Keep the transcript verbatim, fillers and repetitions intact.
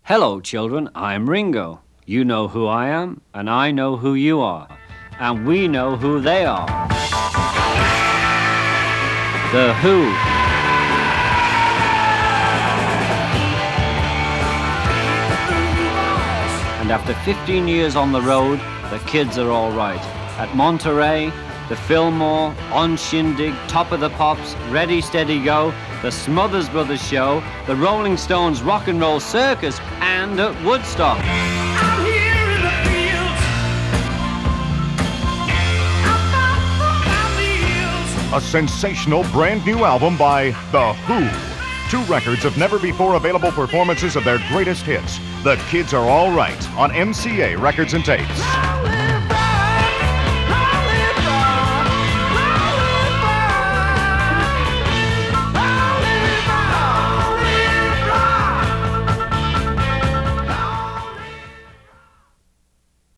Hello, children. I'm Ringo. You know who I am, and I know who you are. And we know who they are. The Who. And after fifteen years on the road, the kids are all right. At Monterey, the Fillmore, on Shindig, Top of the Pops, Ready, Steady, Go, the Smothers Brothers Show, the Rolling Stones Rock and Roll Circus, and at Woodstock. Out here in the fields, out the hills. A sensational brand new album by The Who. Two records of never-before available performances of their greatest hits. The Kids Are All Right on M C A Records and Tapes.